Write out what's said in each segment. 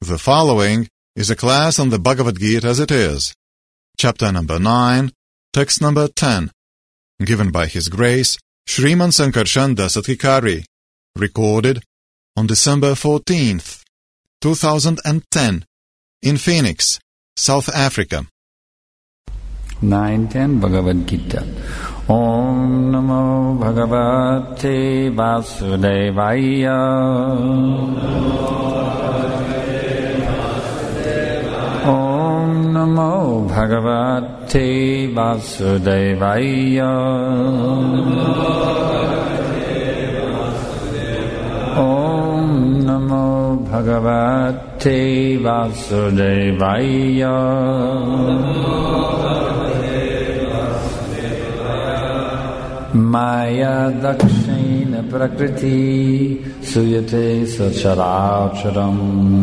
The following is a class on the Bhagavad Gita as it is, chapter number 9, text number 10, given by His Grace Sriman Sankarshan Dasathikari, recorded on December 14th, 2010, in Phoenix, South Africa. 9-10 Bhagavad Gita. Om Namo Bhagavate Vasudevaya. Om Namo Bhagavate Vasudevaya. Om Namo Bhagavate Vasudevaya. Maya Dakshina Prakriti Suyate Sacharacharam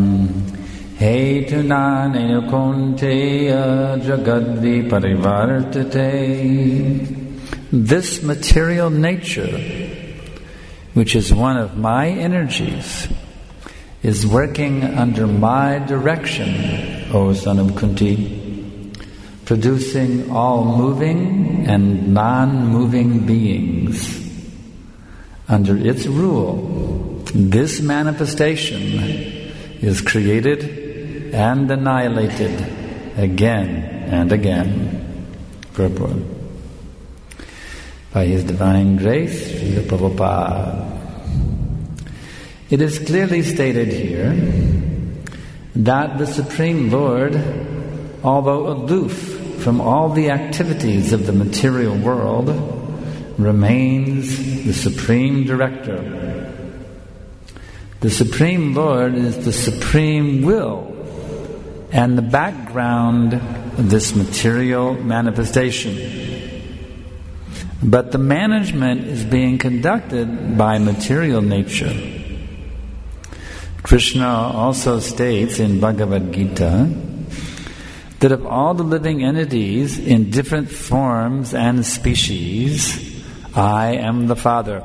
Hetunane Kunteya Jagadvi Parivartate. This material nature, which is one of my energies, is working under my direction, O son of Kunti, producing all moving and non-moving beings. Under its rule, this manifestation is created and annihilated again and again. Purport. By His Divine Grace, Srila Prabhupada. It is clearly stated here that the Supreme Lord, although aloof from all the activities of the material world, remains the Supreme Director. The Supreme Lord is the Supreme Will and the background of this material manifestation. But the management is being conducted by material nature. Krishna also states in Bhagavad Gita that of all the living entities in different forms and species, I am the Father.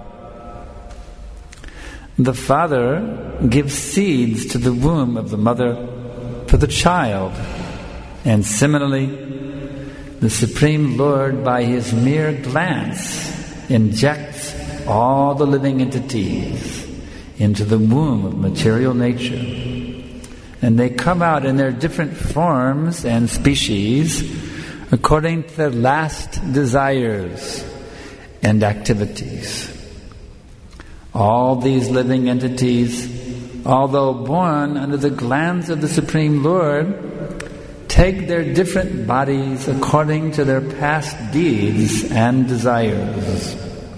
The Father gives seeds to the womb of the mother for the child, and similarly, the Supreme Lord, by His mere glance, injects all the living entities into the womb of material nature. And they come out in their different forms and species according to their last desires and activities. All these living entities, although born under the glance of the Supreme Lord, take their different bodies according to their past deeds and desires.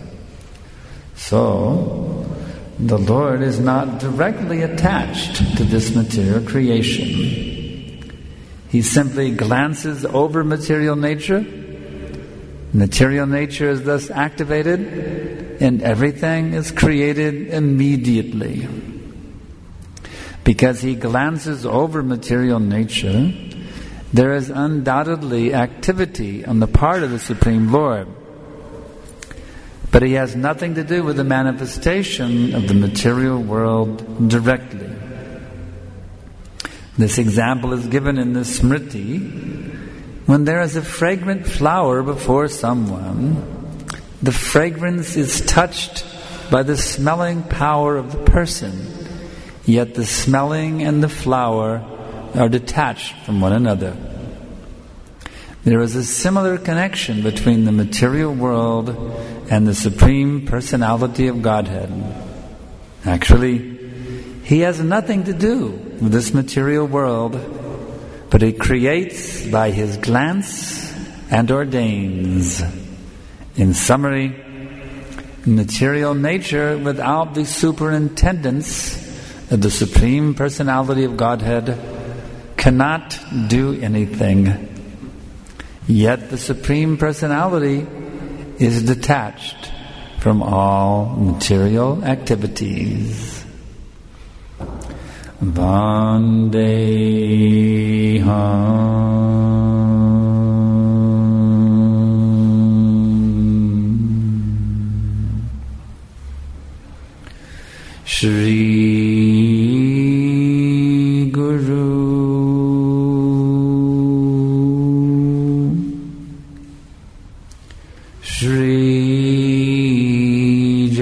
So, the Lord is not directly attached to this material creation. He simply glances over material nature. Material nature is thus activated, and everything is created immediately. Because He glances over material nature, there is undoubtedly activity on the part of the Supreme Lord. But He has nothing to do with the manifestation of the material world directly. This example is given in the Smriti. When there is a fragrant flower before someone, the fragrance is touched by the smelling power of the person, yet the smelling and the flower are detached from one another. There is a similar connection between the material world and the Supreme Personality of Godhead. Actually, He has nothing to do with this material world, but He creates by His glance and ordains. In summary, material nature without the superintendence of the Supreme Personality of Godhead cannot do anything. Yet the Supreme Personality is detached from all material activities. Vandeham Shri Guru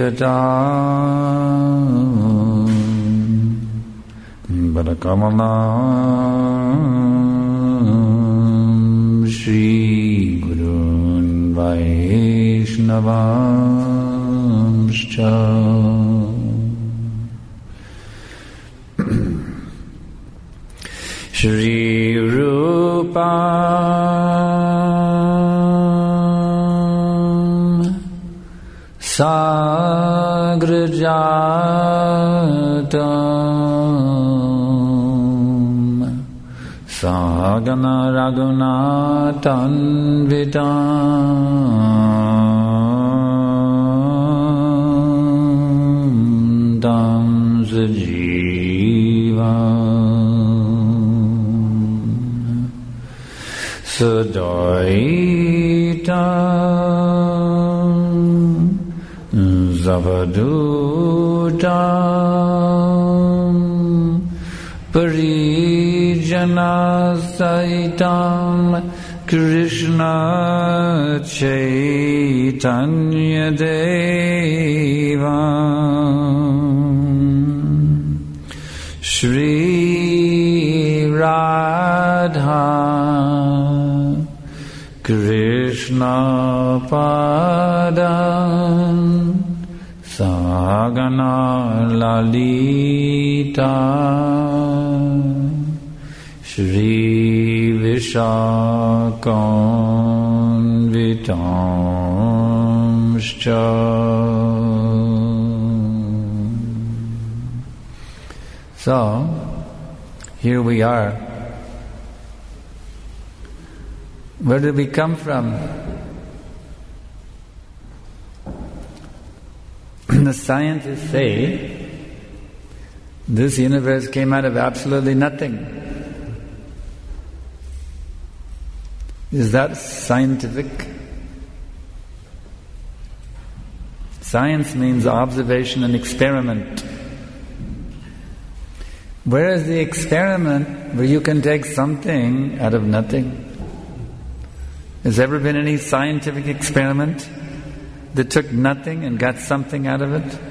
Shrivatam Bharakamalam Shri Gurun Vaishnavamscha Shri Rupam Sagrajatam Sagana Raghunathanvitam Tam Sajivam Sadaitam Zavadutam Parijanasaitam Krishna Chaitanya Devam Shri Radha Krishna Padam Sagana Lalita Shri Vishakanvitamscha. So, here we are. Where did we come from? The scientists say this universe came out of absolutely nothing. Is that scientific? Science means observation and experiment. Where is the experiment where you can take something out of nothing? Has there ever been any scientific experiment that took nothing and got something out of it?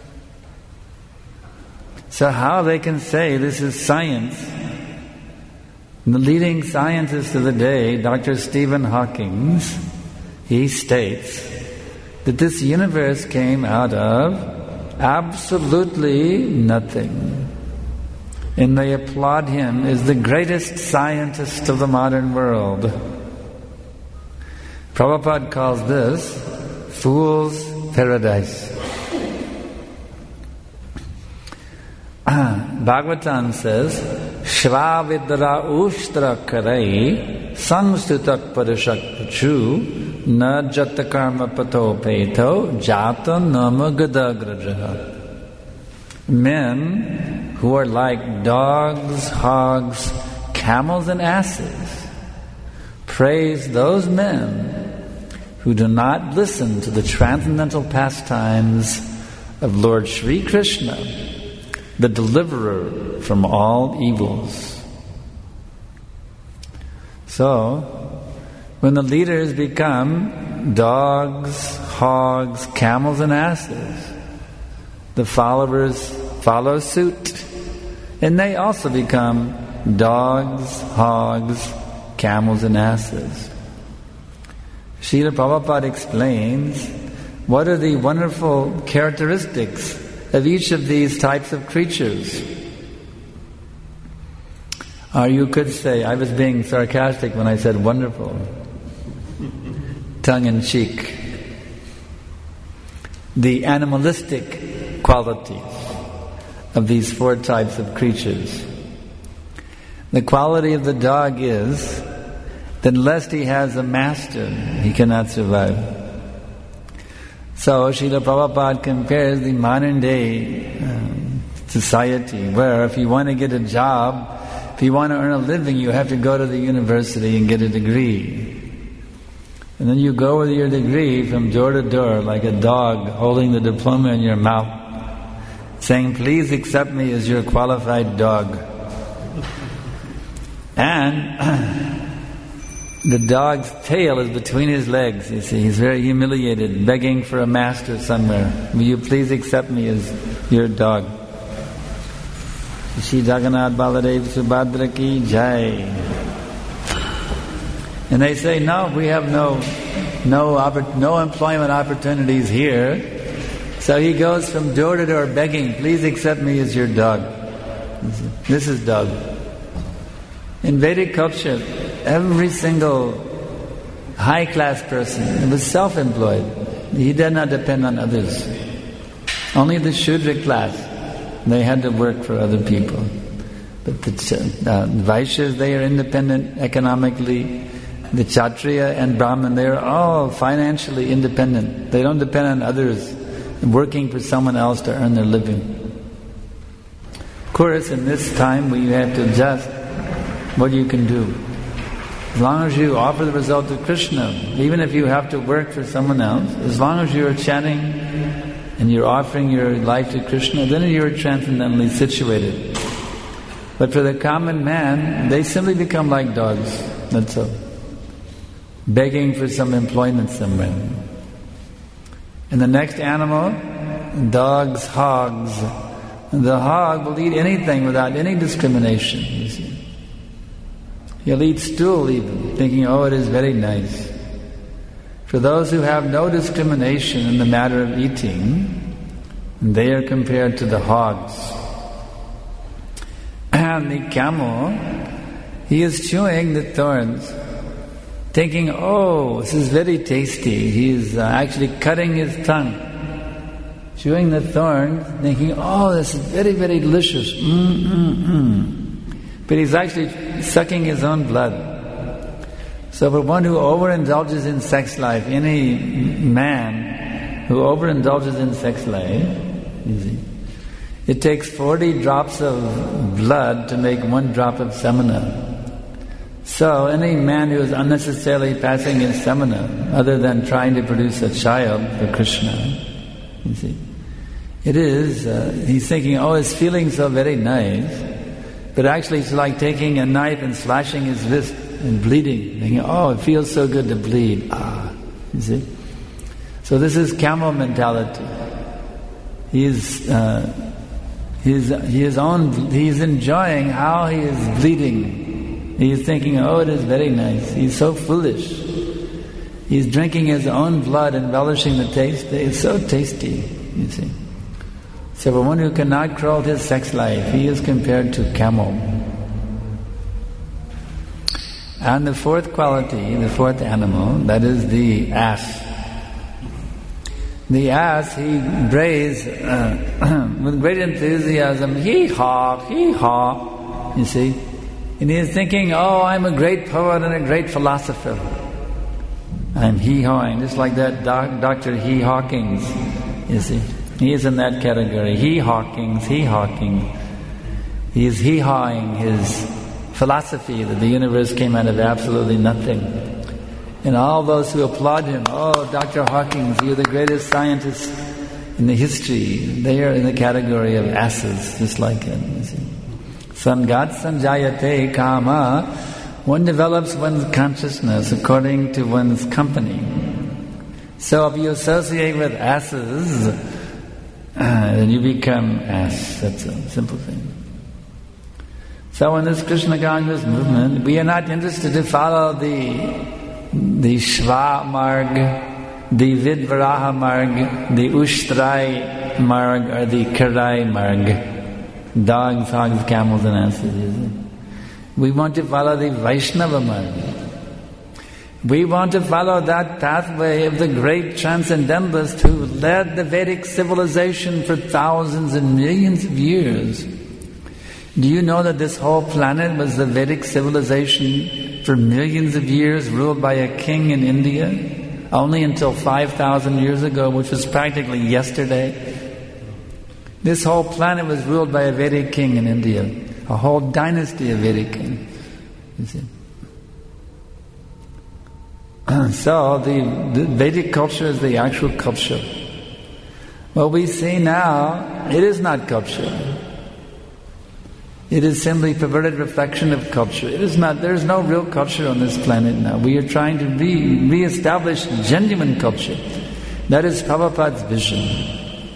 So how they can say this is science? And the leading scientist of the day, Dr. Stephen Hawking, he states that this universe came out of absolutely nothing. And they applaud him as the greatest scientist of the modern world. Prabhupada calls this fool's paradise. Bhagavatam says, Shravidra ushtra karai samstutak parishakpachu na jatakarma pato peto jata nama gadagraja. Men who are like dogs, hogs, camels and asses praise those men who do not listen to the transcendental pastimes of Lord Sri Krishna, the deliverer from all evils. So, when the leaders become dogs, hogs, camels and asses, the followers follow suit, and they also become dogs, hogs, camels and asses. Srila Prabhupada explains what are the wonderful characteristics of each of these types of creatures. Or you could say, I was being sarcastic when I said wonderful, tongue-in-cheek. The animalistic qualities of these four types of creatures. The quality of the dog is that unless he has a master, he cannot survive. So Srila Prabhupada compares the modern day society where if you want to get a job, if you want to earn a living, you have to go to the university and get a degree. And then you go with your degree from door to door like a dog holding the diploma in your mouth, saying, please accept me as your qualified dog. And The dog's tail is between his legs, you see. He's very humiliated, begging for a master somewhere. Will you please accept me as your dog? Shri Jagannath Baladev Subhadra ki jai. And they say, no, we have no employment opportunities here. So he goes from door to door begging, please accept me as your dog. This is dog. In Vedic culture, every single high-class person was self-employed. He did not depend on others. Only the Shudra class, they had to work for other people. But the Vaishyas, they are independent economically. The Kshatriya and Brahman, they are all financially independent. They don't depend on others, working for someone else to earn their living. Of course, in this time, we have to adjust what you can do. As long as you offer the result to Krishna, even if you have to work for someone else, as long as you're chanting and you're offering your life to Krishna, then you're transcendentally situated. But for the common man, they simply become like dogs, that's all. Begging for some employment somewhere. And the next animal, dogs, hogs. The hog will eat anything without any discrimination, you see. He'll eat stool even, thinking, oh, it is very nice. For those who have no discrimination in the matter of eating, they are compared to the hogs. And the camel, he is chewing the thorns, thinking, oh, this is very tasty. He is actually cutting his tongue, chewing the thorns, thinking, oh, this is very, very delicious. But he's actually sucking his own blood. So for one who overindulges in sex life, any man who overindulges in sex life, you see, it takes 40 drops of blood to make 1 drop of semina. So any man who is unnecessarily passing his semina, other than trying to produce a child for Krishna, you see, it is, he's thinking, oh, it's feeling so very nice. But actually it's like taking a knife and slashing his wrist and bleeding. Thinking, oh, it feels so good to bleed. You see? So this is camel mentality. He is enjoying how he is bleeding. He is thinking, oh, it is very nice. He's so foolish. He's drinking his own blood and relishing the taste. It's so tasty, you see. So for one who cannot control his sex life, he is compared to camel. And the fourth quality, the fourth animal, that is the ass. The ass, he brays with great enthusiasm, hee-haw, hee-haw, you see. And he is thinking, oh, I'm a great poet and a great philosopher. I'm hee-hawing, just like that Dr. He Hawkins, you see. He is in that category. He Hawkins. He is hee-hawing his philosophy that the universe came out of absolutely nothing. And all those who applaud him, oh, Dr. Hawkins, you're the greatest scientist in the history. They are in the category of asses, just like him. You see. Sangat sanjayate kama. One develops one's consciousness according to one's company. So if you associate with asses, then you become ass. That's a simple thing. So in this Krishna conscious movement, we are not interested to follow the Shva Marg, the Vidvaraha Marg, the Ushtrai Marg, or the Karai Marg. Dogs, hogs, camels, and asses. We want to follow the Vaishnava Marg. We want to follow that pathway of the great transcendentalists who led the Vedic civilization for thousands and millions of years. Do you know that this whole planet was the Vedic civilization for millions of years, ruled by a king in India? Only until 5,000 years ago, which was practically yesterday. This whole planet was ruled by a Vedic king in India. A whole dynasty of Vedic kings. You see. So the Vedic culture is the actual culture. What we see now, it is not culture. It is simply perverted reflection of culture. It is not. There is no real culture on this planet now. We are trying to re-establish genuine culture. That is Prabhupada's vision.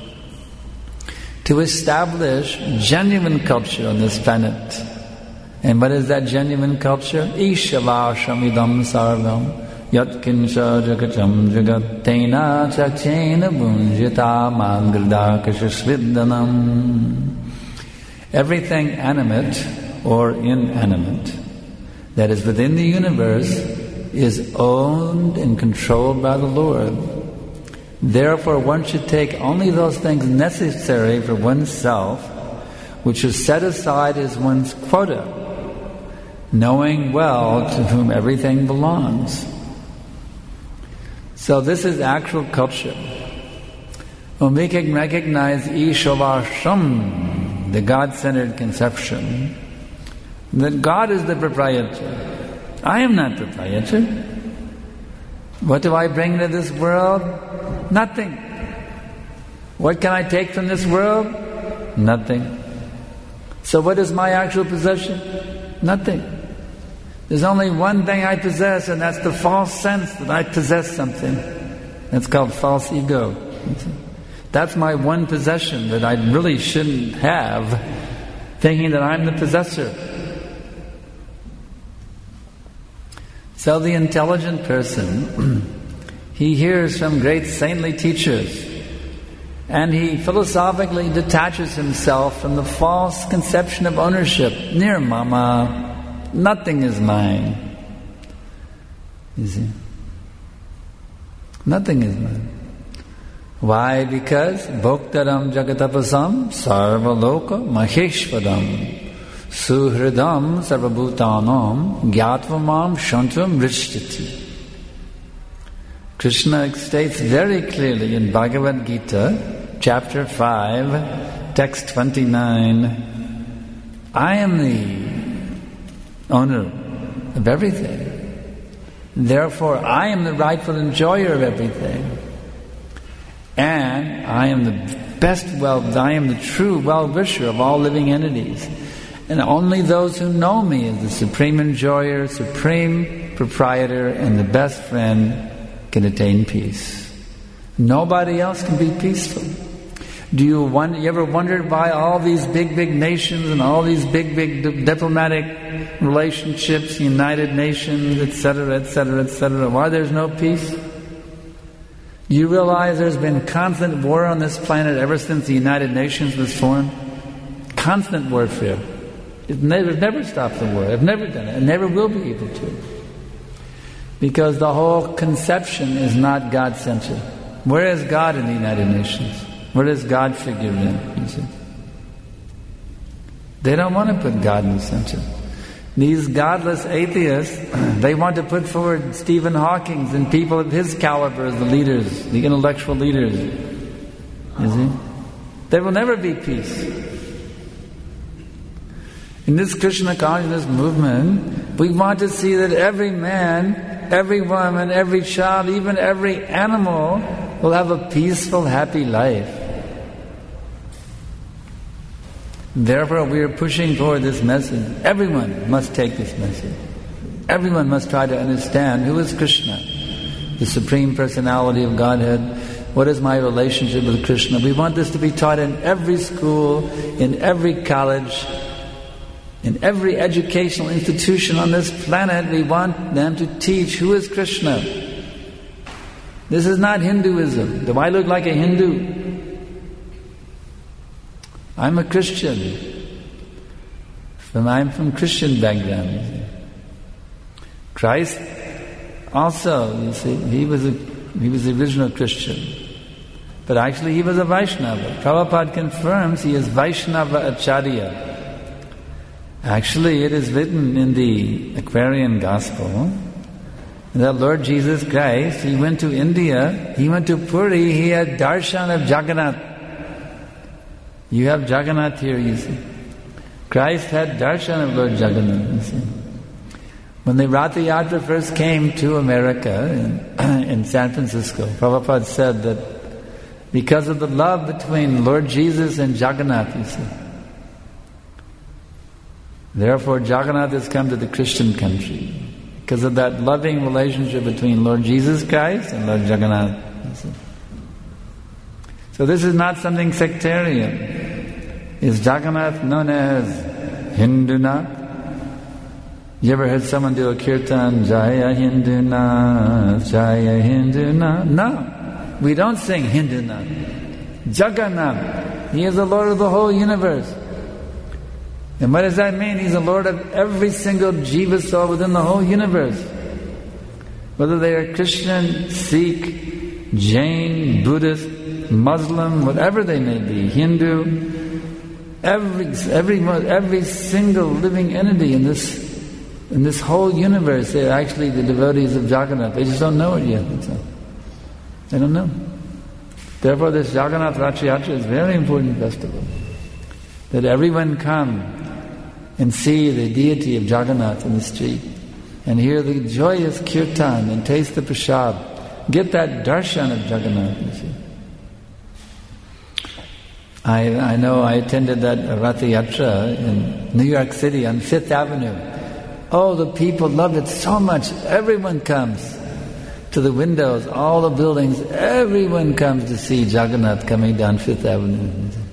To establish genuine culture on this planet. And what is that genuine culture? Ishavashamidam sarvam yat kinsha jagacham jagat tena chakchena bunjita mangridakashasviddanam. Everything animate or inanimate that is within the universe is owned and controlled by the Lord. Therefore, one should take only those things necessary for oneself, which is set aside as one's quota, knowing well to whom everything belongs. So this is actual culture. When we can recognize Ishavasham, the God-centered conception, that God is the proprietor. I am not proprietor. What do I bring to this world? Nothing. What can I take from this world? Nothing. So what is my actual possession? Nothing. There's only one thing I possess, and that's the false sense that I possess something. That's called false ego. That's my one possession that I really shouldn't have, thinking that I'm the possessor. So the intelligent person, he hears from great saintly teachers, and he philosophically detaches himself from the false conception of ownership. Nirmama, nothing is mine. You see? Nothing is mine. Why? Because Bhoktaram Jagatapasam Sarvaloka Maheshwadam Suhridam Sarvabhutanam Gyatvamam Shantvam Rishtati. Krishna states very clearly in Bhagavad Gita, chapter 5, text 29, I am the owner of everything. Therefore, I am the rightful enjoyer of everything. And I am the I am the true well-wisher of all living entities. And only those who know me as the supreme enjoyer, supreme proprietor, and the best friend can attain peace. Nobody else can be peaceful. You ever wondered why all these big nations and all these big diplomatic relationships, United Nations, etc., why there's no peace? Do you realize there's been constant war on this planet ever since the United Nations was formed? Constant warfare. It's never stopped the war. I've never done it. I never will be able to. Because the whole conception is not God-centered. Where is God in the United Nations? Where does God figure in? You see? They don't want to put God in the center. These godless atheists, they want to put forward Stephen Hawking and people of his caliber as the leaders, the intellectual leaders. You see? There will never be peace. In this Krishna consciousness movement, we want to see that every man, every woman, every child, even every animal will have a peaceful, happy life. Therefore, we are pushing forward this message. Everyone must take this message. Everyone must try to understand who is Krishna, the Supreme Personality of Godhead. What is my relationship with Krishna? We want this to be taught in every school, in every college, in every educational institution on this planet. We want them to teach who is Krishna. This is not Hinduism. Do I look like a Hindu? I'm a Christian. I'm from Christian background. Christ also, you see, he was the original Christian. But actually he was a Vaishnava. Prabhupada confirms he is Vaishnava Acharya. Actually it is written in the Aquarian Gospel that Lord Jesus Christ, he went to India, he went to Puri, he had darshan of Jagannath. You have Jagannath here, you see. Christ had darshan of Lord Jagannath, you see. When the Ratha Yatra first came to America, in San Francisco, Prabhupada said that because of the love between Lord Jesus and Jagannath, you see, Therefore Jagannath has come to the Christian country because of that loving relationship between Lord Jesus Christ and Lord Jagannath. So this is not something sectarian. Is Jagannath known as Hindunath? You ever heard someone do a kirtan, Jaya Hindunath, Jaya Hindunath? No, we don't sing Hindunath. Jagannath, He is the Lord of the whole universe. And what does that mean? He's the Lord of every single jiva soul within the whole universe. Whether they are Christian, Sikh, Jain, Buddhist, Muslim, whatever they may be, Hindu, every single living entity in this whole universe, they're actually the devotees of Jagannath. They just don't know it yet. They don't know. Therefore this Jagannath Rath Yatra is a very important festival. That everyone come and see the deity of Jagannath in the street and hear the joyous kirtan and taste the prasad. Get that darshan of Jagannath, you see. I know I attended that Rath Yatra in New York City on 5th Avenue. Oh, the people loved it so much. Everyone comes to the windows, all the buildings, everyone comes to see Jagannath coming down 5th Avenue.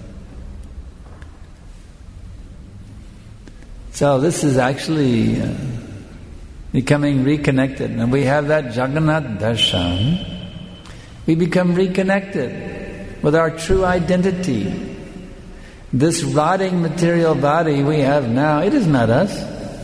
So this is actually becoming reconnected. And we have that Jagannath darshan. We become reconnected with our true identity. This rotting material body we have now, it is not us.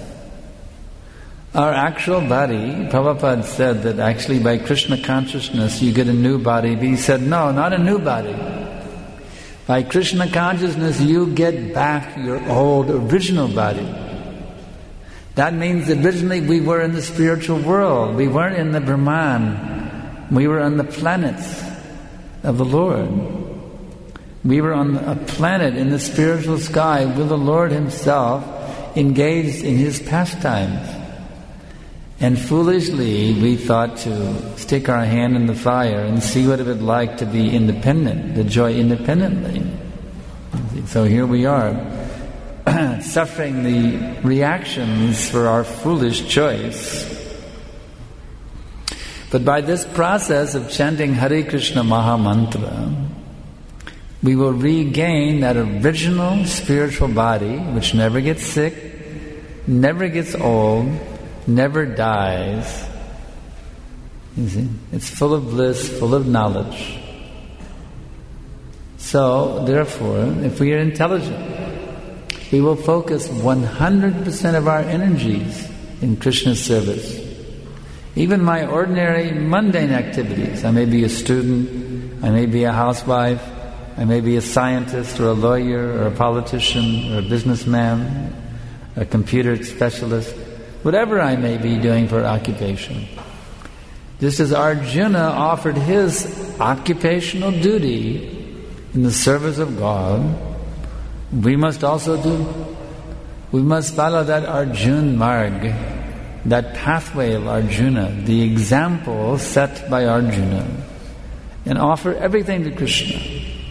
Our actual body, Prabhupada said that actually by Krishna consciousness you get a new body. But he said, no, not a new body. By Krishna consciousness you get back your old original body. That means originally we were in the spiritual world. We weren't in the Brahman. We were on the planets of the Lord. We were on a planet in the spiritual sky with the Lord Himself engaged in His pastimes. And foolishly we thought to stick our hand in the fire and see what it would like to be independent, to enjoy independently. So here we are, suffering the reactions for our foolish choice. But by this process of chanting Hare Krishna Maha Mantra, we will regain that original spiritual body which never gets sick, never gets old, never dies. You see? It's full of bliss, full of knowledge. So, therefore, if we are intelligent, we will focus 100% of our energies in Krishna's service. Even my ordinary mundane activities. I may be a student, I may be a housewife, I may be a scientist or a lawyer or a politician or a businessman, a computer specialist, whatever I may be doing for occupation. Just as Arjuna offered his occupational duty in the service of God, we must also we must follow that Arjun Marg, that pathway of Arjuna, the example set by Arjuna, and offer everything to Krishna.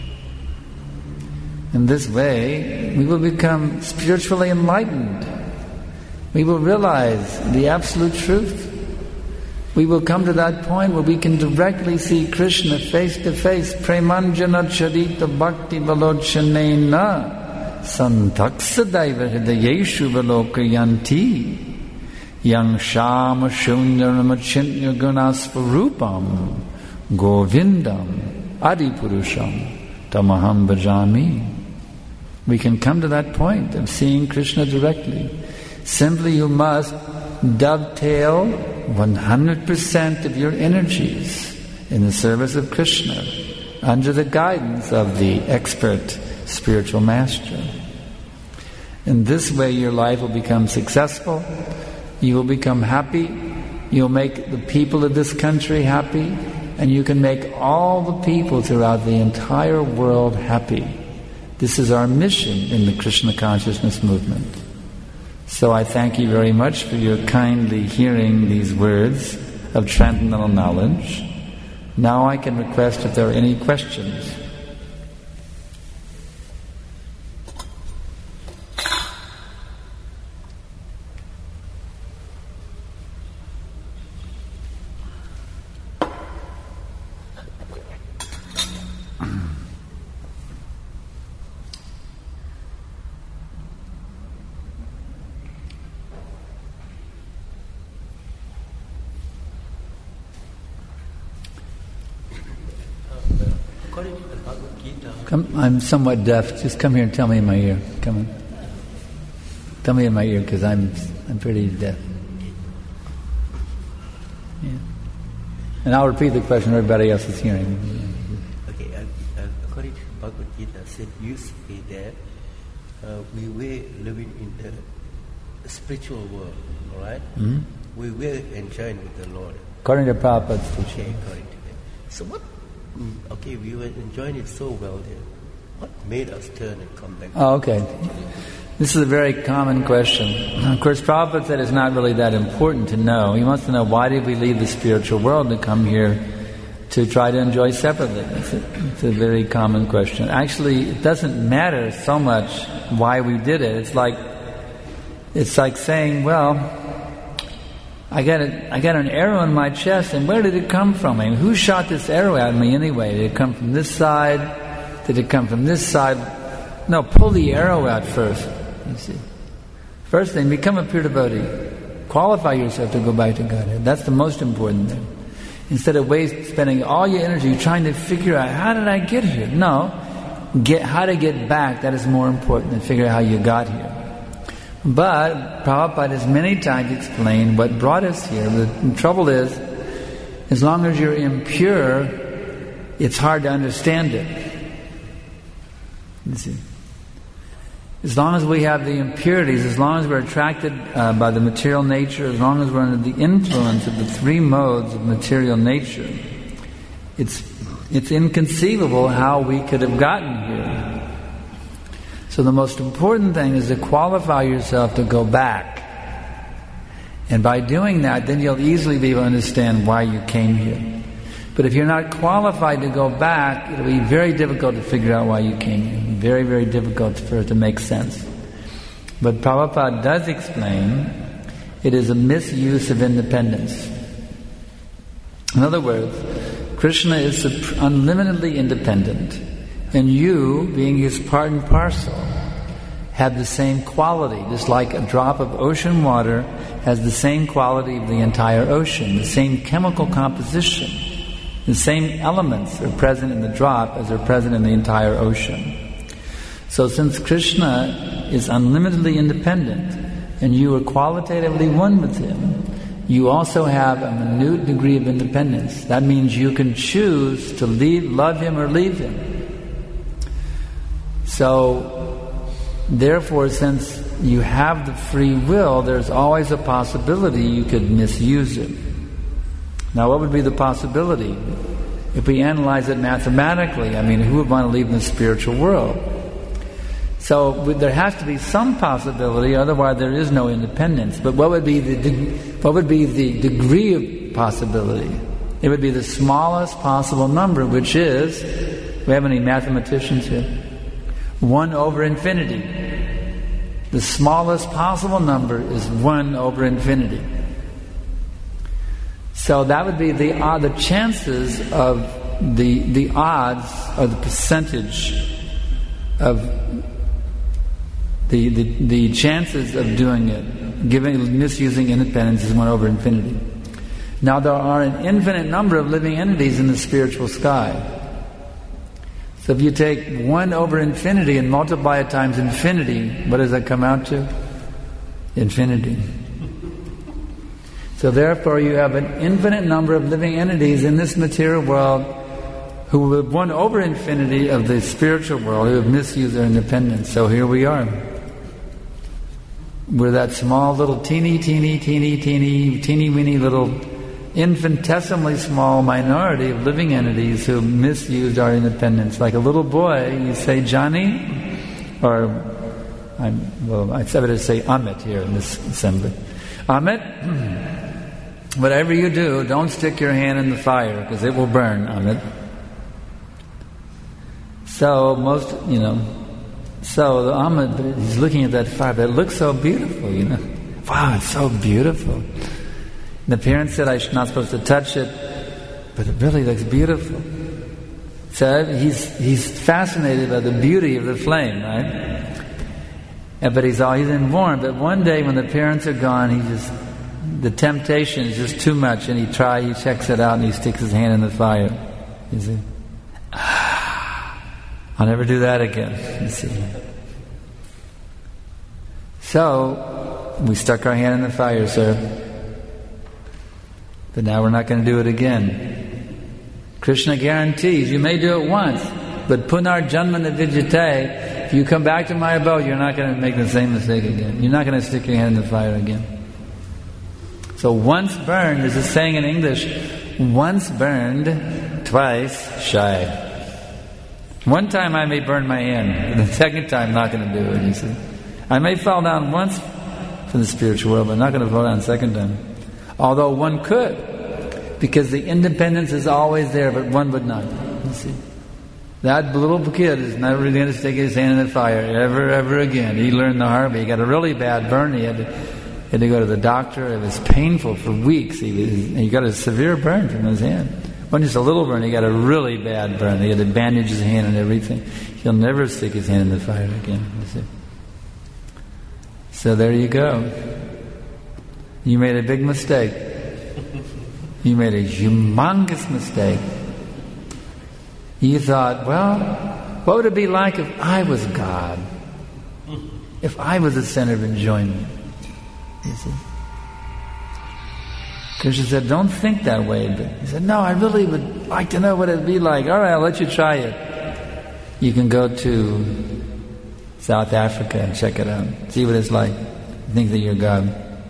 In this way, we will become spiritually enlightened. We will realize the absolute truth. We will come to that point where we can directly see Krishna face to face. Premanjana charita bhakti balochanena santaksadaiva hridayeshu valokayanti yang shama shunyaramachintya gunasvarupam govindam adipurusham tamaham bhajami. We can come to that point of seeing Krishna directly. Simply you must dovetail 100% of your energies in the service of Krishna under the guidance of the expert spiritual master. In this way your life will become successful, you will become happy, you'll make the people of this country happy, and you can make all the people throughout the entire world happy. This is our mission in the Krishna consciousness movement. So I thank you very much for your kindly hearing these words of transcendental knowledge. Now I can request if there are any questions. Gita. Come, I'm somewhat deaf. Just come here and tell me in my ear. Come on. Tell me in my ear, because I'm pretty deaf. Yeah. And I'll repeat the question everybody else is hearing. Okay, according to Bhagavad Gita, said you say that we were living in the spiritual world, all right? Mm-hmm. We were enjoying with the Lord. According to Prabhupada's teaching. Okay, according to that. So what? Okay, we were enjoying it so well there. What made us turn and come back? Oh, okay. This is a very common question. Of course, Prabhupada said it's not really that important to know. He wants to know, why did we leave the spiritual world to come here to try to enjoy separately? It's a very common question. Actually, it doesn't matter so much why we did it. It's like saying, well, I got an arrow in my chest, and where did it come from? I mean, who shot this arrow at me anyway? Did it come from this side? Did it come from this side? No, pull the arrow out first. You see, first thing, become a pure devotee. Qualify yourself to go back to Godhead. That's the most important thing. Instead of spending all your energy trying to figure out, how did I get here? No, how to get back. That is more important than figure out how you got here. But Prabhupada has many times explained what brought us here. The trouble is, as long as you're impure, it's hard to understand it. You see, as long as we have the impurities, as long as we're attracted by the material nature, as long as we're under the influence of the three modes of material nature, it's inconceivable how we could have gotten here. So the most important thing is to qualify yourself to go back. And by doing that, then you'll easily be able to understand why you came here. But if you're not qualified to go back, it'll be very difficult to figure out why you came here. Very, very difficult for it to make sense. But Prabhupada does explain it is a misuse of independence. In other words, Krishna is unlimitedly independent, and you, being his part and parcel, have the same quality. Just like a drop of ocean water has the same quality of the entire ocean, the same chemical composition, the same elements are present in the drop as are present in the entire ocean. So since Krishna is unlimitedly independent, and you are qualitatively one with him, you also have a minute degree of independence. That means you can choose to love him or leave him. So, therefore, since you have the free will, there's always a possibility you could misuse it. Now, what would be the possibility? If we analyze it mathematically, I mean, who would want to leave the spiritual world? So there has to be some possibility, otherwise there is no independence. But what would be the degree of possibility? It would be the smallest possible number, which is, do we have any mathematicians here? 1 over infinity. The smallest possible number is 1 over infinity. So that would be the chances of the odds, or the percentage of the chances of doing it, misusing independence, is 1 over infinity. Now there are an infinite number of living entities in the spiritual sky. So if you take 1 over infinity and multiply it times infinity, what does that come out to? Infinity. So therefore you have an infinite number of living entities in this material world who have 1 over infinity of the spiritual world, who have misused their independence. So here we are. We're that small little teeny weeny little infinitesimally small minority of living entities who misused our independence. Like a little boy, you say, Johnny, or I better say Amit here in this assembly. Amit, whatever you do, don't stick your hand in the fire, because it will burn, Amit. So so the Amit, he's looking at that fire, but it looks so beautiful, Wow, it's so beautiful. And the parents said I'm not supposed to touch it, but it really looks beautiful. So he's fascinated by the beauty of the flame, right? But he's informed. But one day when the parents are gone, the temptation is just too much, and he checks it out, and he sticks his hand in the fire. You see? I'll never do that again, you see. So, we stuck our hand in the fire, sir. But now we're not going to do it again. Krishna guarantees, you may do it once, but punar janmana vidyate, if you come back to my abode, you're not going to make the same mistake again. You're not going to stick your hand in the fire again. So once burned, there's a saying in English, once burned, twice shy. One time I may burn my hand, but the second time I'm not going to do it, you see. I may fall down once from the spiritual world, but I'm not going to fall down the second time. Although one could, because the independence is always there, but one would not, you see. That little kid is never going to stick his hand in the fire ever again. He learned the hard way. He got a really bad burn. He had to go to the doctor. It was painful for weeks. He got a severe burn from his hand. It wasn't just a little burn. He got a really bad burn. He had to bandage his hand and everything. He'll never stick his hand in the fire again, you see. So there you go. You made a big mistake. You made a humongous mistake. You thought, well, what would it be like if I was God? If I was the center of enjoyment? You see? Krishna said, don't think that way. But he said, no, I really would like to know what it would be like. All right, I'll let you try it. You can go to South Africa and check it out. See what it's like. Think that you're God.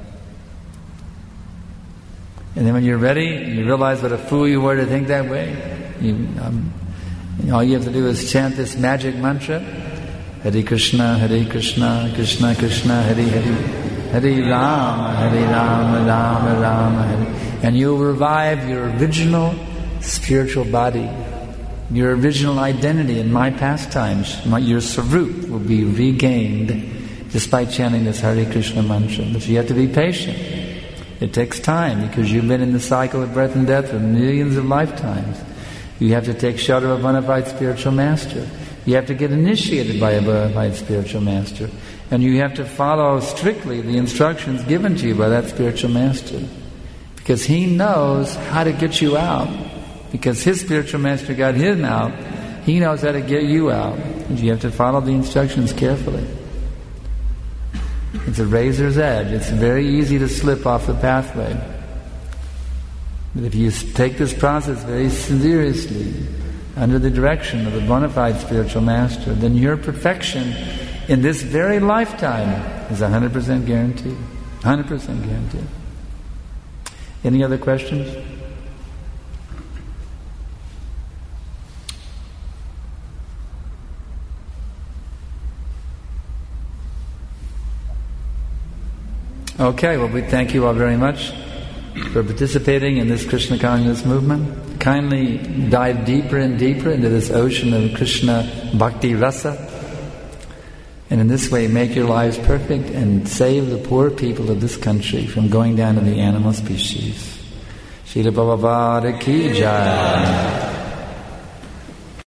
And then when you're ready, you realize what a fool you were to think that way. All you have to do is chant this magic mantra. Hare Krishna, Krishna Krishna, Hare Hare. Hare Rama, Rama Rama, Hare. And you'll revive your original spiritual body, your original identity in my pastimes. Your Sarup will be regained just by chanting this Hare Krishna mantra. But you have to be patient. It takes time because you've been in the cycle of birth and death for millions of lifetimes. You have to take shelter of a bona fide spiritual master. You have to get initiated by a bona fide spiritual master. And you have to follow strictly the instructions given to you by that spiritual master. Because he knows how to get you out. Because his spiritual master got him out, he knows how to get you out. And you have to follow the instructions carefully. It's a razor's edge. It's very easy to slip off the pathway. But if you take this process very seriously, under the direction of a bona fide spiritual master, then your perfection in this very lifetime is 100% guaranteed. 100% guaranteed. Any other questions? Okay, well, we thank you all very much for participating in this Krishna consciousness movement. Kindly dive deeper and deeper into this ocean of Krishna Bhakti Rasa. And in this way, make your lives perfect and save the poor people of this country from going down to the animal species. Srila Prabhupada Ki Jai.